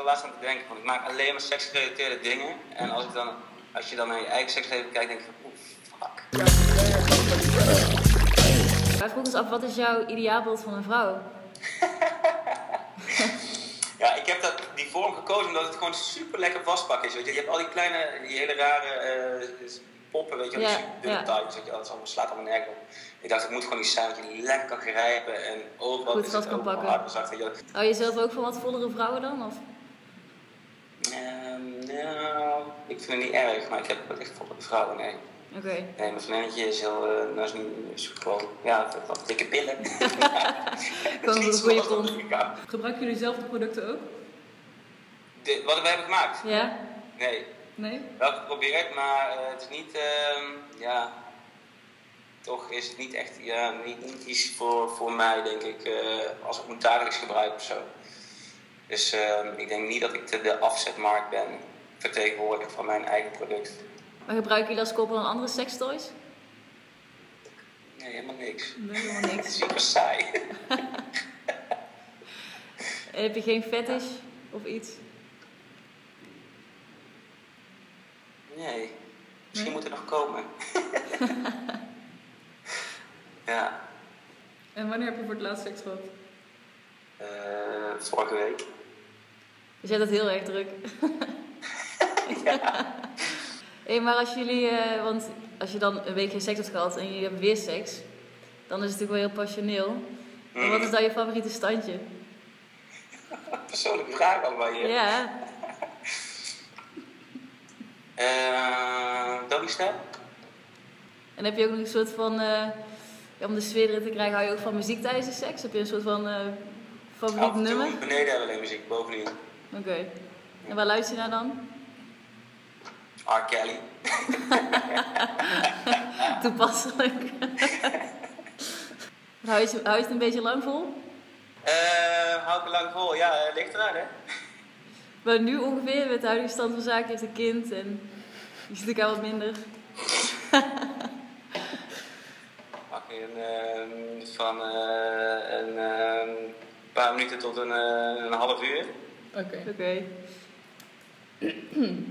er laatst aan te denken. Want ik maak alleen maar seksgerelateerde dingen. En als je dan naar je eigen seksleven kijkt, denk je van, fuck. Wij vroegen ons af, wat is jouw ideaalbeeld van een vrouw? Ja, ik heb die vorm gekozen omdat het gewoon super lekker vastpak is. Weet je hebt al die kleine, die hele rare poppen, weet je wel, die super dunne tailles, weet je wel, dat slaat allemaal nergens op. Ik dacht, het moet gewoon iets zijn dat je lekker kan grijpen en overal goed vast kan pakken. Hou je zelf ook van wat vollere vrouwen dan? Of? Nou, ik vind het niet erg, maar ik heb het echt vollere vrouwen, nee. Oké. Nee, mijn vriendinnetje is heel, is gewoon, ja, wat dikke pillen. Gewoon een goede pomp. Gebruiken jullie zelf de producten ook? Wat wij hebben gemaakt? Ja. Nee? Wel geprobeerd, maar het is niet, toch is het niet echt, niet iets voor mij, denk ik, als ik moet dagelijks gebruiken of zo. Dus ik denk niet dat ik de afzetmarkt ben vertegenwoordiger van mijn eigen product. Maar gebruiken jullie als koppel dan andere sekstoys? Nee, helemaal niks. Nee, helemaal niks. Super saai. En heb je geen fetish of iets? Nee. Misschien moet er nog komen. Ja. En wanneer heb je voor het laatst seks gehad? Vorige week. Dus jij hebt het heel erg druk. Ja. Hey, maar als jullie, want als je dan een week geen seks hebt gehad en je hebt weer seks, dan is het natuurlijk wel heel passioneel. Maar wat is dan je favoriete standje? Persoonlijke vraag allemaal hier. Ja. Doggy style? En heb je ook nog een soort van, om de sfeer erin te krijgen, hou je ook van muziek tijdens de seks? Heb je een soort van favoriet nummer? Beneden hebben we alleen muziek, bovenin. Oké. En waar luister je naar dan? R. Kelly. Toepasselijk. Hou je het een beetje lang vol? Hou ik er lang vol? Ja, ligt eraan, hè? Maar nu ongeveer, met de huidige stand van zaken, heeft een kind en je ziet elkaar wat minder. Pak van een paar minuten tot een half uur. Oké. Oké.